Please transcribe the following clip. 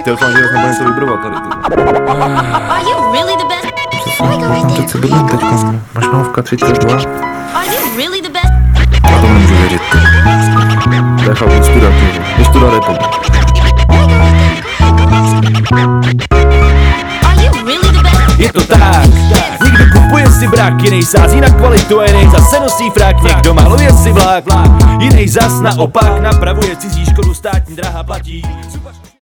doufám, že nebude něco vybrovat tady. Are you really the best? Přece bydlím teďka, Mašnovka 32. Are you really the best? Já to nemůžu věřit. To je fakt vystudat, vystudat je to. Are you really the best? Je to tak, někdo kupuje si brak, jiný sází na kvalitu a jiný zase nosí frak. Někdo maluje si vlak, jiný zas naopak napravuje cizí škodu, státní dráha platí.